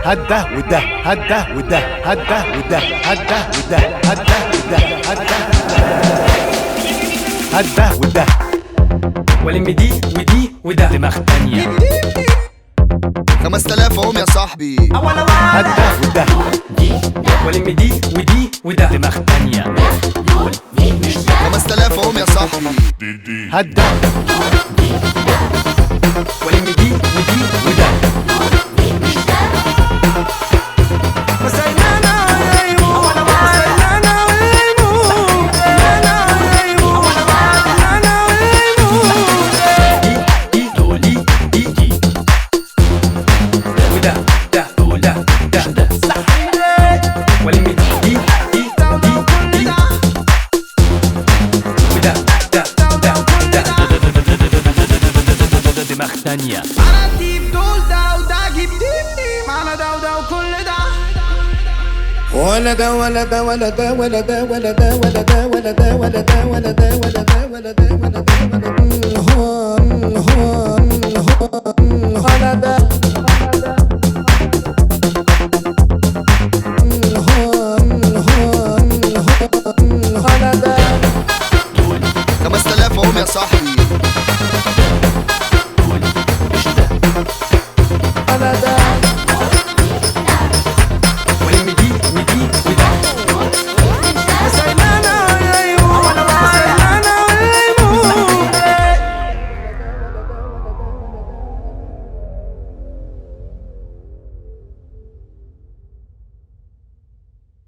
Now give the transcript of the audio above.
هده وده هده وده هده وده هده وده هده وده هده وده ولم دي ودي وده دماغ تانية 5000 اهم يا صاحبي. هده وده ولم دي ودي وده دماغ تانية 5000 اهم يا صاحبي. هده ولم دي ودي وده ثانية أنا ديب دول ده وده جيب ديب معنا ده وده وكل ده ولا ده ولا ده ولا ده ولا ده ولا ده ولا ده ولا ده ولا ده ولا ده ولا ده ولا ده ولا ده